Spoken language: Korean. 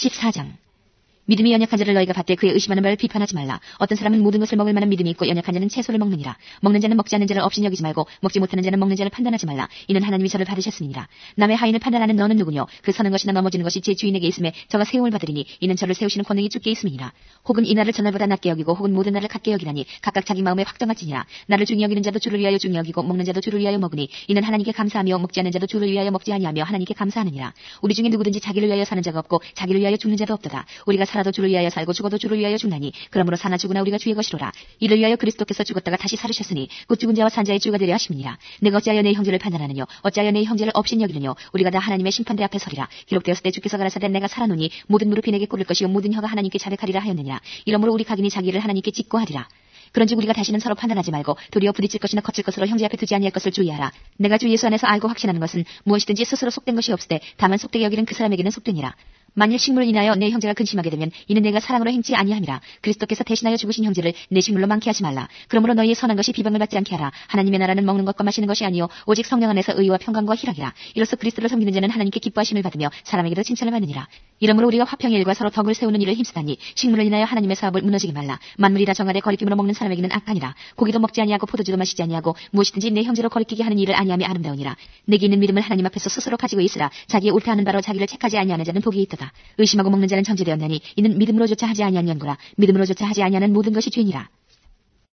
14장. 믿음이 연약한 자를 너희가 받되 그의 의심하는 바를 비판하지 말라. 어떤 사람은 모든 것을 먹을 만한 믿음이 있고 연약한 자는 채소를 먹느니라. 먹는 자는 먹지 않는 자를 없이 여기지 말고 먹지 못하는 자는 먹는 자를 판단하지 말라. 이는 하나님이 저를 받으셨음이니라. 남의 하인을 판단하는 너는 누구뇨? 그 서는 것이나 넘어지는 것이 제 주인에게 있음에 저가 세움을 받으리니 이는 저를 세우시는 권능이 주께 있음이니라. 혹은 이 날을 전날보다 낮게 여기고 혹은 모든 날을 같게 여기나니 각각 자기 마음에 확정할지니라. 나를 중히 여기는 자도 주를 위하여 중히 여기고 먹는 자도 주를 위하여 먹으니 이는 하나님께 감사하며 먹지 않는 자도 주를 위하여 먹지 아니하며 하나님께 감사하느니라. 우리 중에 누구든지 자기를 위하여 사는 자가 없고 자기를 위하여 죽는 자도 없도다. 우리가 살아도 주를 위하여 살고 죽어도 주를 위하여 죽나니 그러므로 사나 죽으나 우리가 주의 것이로라. 이를 위하여 그리스도께서 죽었다가 다시 살으셨으니 곧 죽은 자와 산 자의 주가 되려 하심이니라. 내가 어찌하여 내 형제를 판단하느뇨? 어찌하여 내 형제를 없인 여기느뇨? 우리가 다 하나님의 심판대 앞에 서리라. 기록되었을 때 주께서 가라사대 내가 살아노니 모든 무릎이 내게 꿇을 것이요 모든 혀가 하나님께 자백하리라 하였느니라. 이러므로 우리 각인이 자기를 하나님께 짓고하리라. 그런즉 우리가 다시는 서로 판단하지 말고 도리어 부딪힐 것이나 거칠 것으로 형제 앞에 두지 아니할 것을 주의하라. 내가 주 예수 안에서 알고 확신하는 것은 무엇이든지 스스로 속된 것이 없으되 다만 속되게 여기는 그 사람에게는 속되니라. 만일 식물을 인하여 내 형제가 근심하게 되면 이는 내가 사랑으로 행치 아니함이라. 그리스도께서 대신하여 죽으신 형제를 내 식물로 많게 하지 말라. 그러므로 너희의 선한 것이 비방을 받지 않게 하라. 하나님의 나라는 먹는 것과 마시는 것이 아니요 오직 성령 안에서 의와 평강과 희락이라. 이로써 그리스도를 섬기는 자는 하나님께 기뻐하심을 받으며 사람에게도 칭찬을 받느니라. 이러므로 우리가 화평의 일과 서로 덕을 세우는 일을 힘쓰다니 식물을 인하여 하나님의 사업을 무너지게 말라. 만물이 다 정하되 거리낌으로 먹는 사람에게는 악하니라. 고기도 먹지 아니하고 포도주도 마시지 아니하고 무엇이든지 내 형제로 거리끼게 하는 일을 아니함이 아름다우니라. 내게 있는 믿음을 하나님 앞에서 스스로 가지고 있으라. 자기의 옳다하는 바로 자기를 책하지 아니하는 자는 복이 있도다. 의심하고 먹는 자는 정죄되었나니 이는 믿음으로조차 하지 아니한 연고라. 믿음으로조차 하지 아니하는 모든 것이 죄니라.